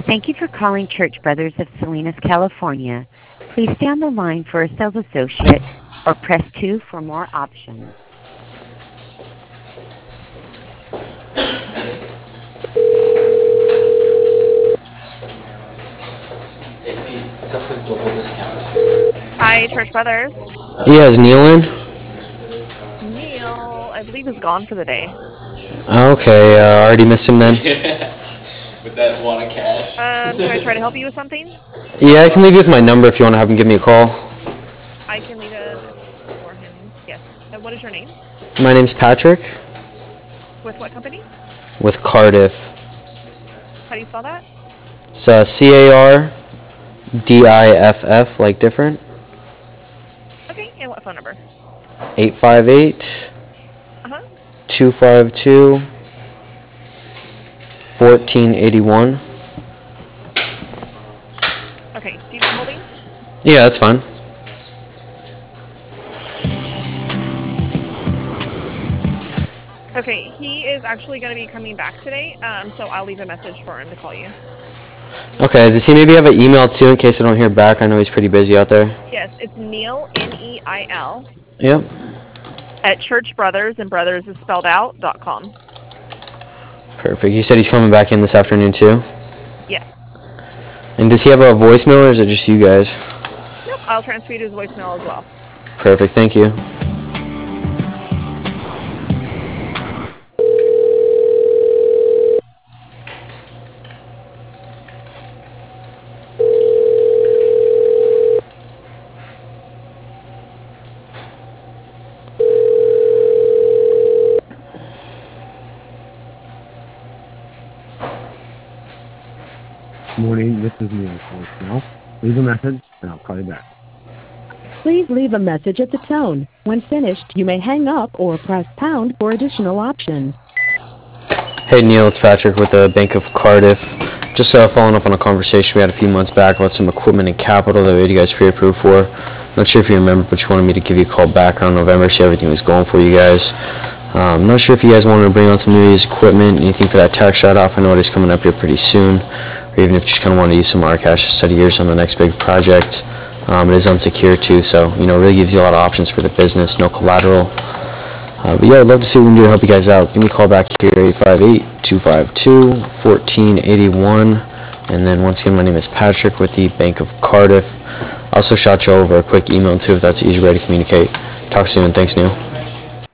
Thank you for calling Church Brothers of Salinas, California. Please stay on the line for a sales associate or press 2 for more options. Hi, Church Brothers. Yeah, is Neil in? Neil, I believe, is gone for the day. Okay, already missed him then. With that wad of cash. Can I try to help you with something? Yeah, I can leave you with my number if you want to have him give me a call. I can leave a message for him. Yes. What is your name? My name's Patrick With what company? with Cardiff. How do you spell that? It's CARDIFF, like different. Okay, and what phone number? 858 Uh-huh. 252 1481. Okay, do you mind holding? Yeah, that's fine. Okay, he is actually going to be coming back today, so I'll leave a message for him to call you. Okay, does he maybe have an email too in case I don't hear back? I know he's pretty busy out there. Yes, it's Neil, Neil, Yep. at Church Brothers, and brothers is spelled out, .com. Perfect. You said he's coming back in this afternoon too? Yes. And does he have a voicemail or is it just you guys? Nope, I'll transfer you to his voicemail as well. Perfect, thank you. Morning, this is Neil voicemail. Leave a message, and I'll call you back. Please leave a message at the tone. When finished, you may hang up or press pound for additional options. Hey Neil, it's Patrick with the Bank of Cardiff. Just following up on a conversation we had a few months back about some equipment and capital that we had you guys pre-approved for. Not sure if you remember, but you wanted me to give you a call back around November, see how everything was going for you guys. I'm not sure if you guys wanted to bring on some new used equipment, anything for that tax write-off. I know it is coming up here pretty soon. Or even if you just kind of want to use some of our cash to study yours on the next big project. It is unsecured too, so really gives you a lot of options for the business, no collateral. But yeah, I'd love to see what we can do to help you guys out. Give me a call back here, 858-252-1481. And then once again, my name is Patrick with the Bank of Cardiff. I also shot you over a quick email too if that's the easier way to communicate. Talk soon. Thanks, Neil.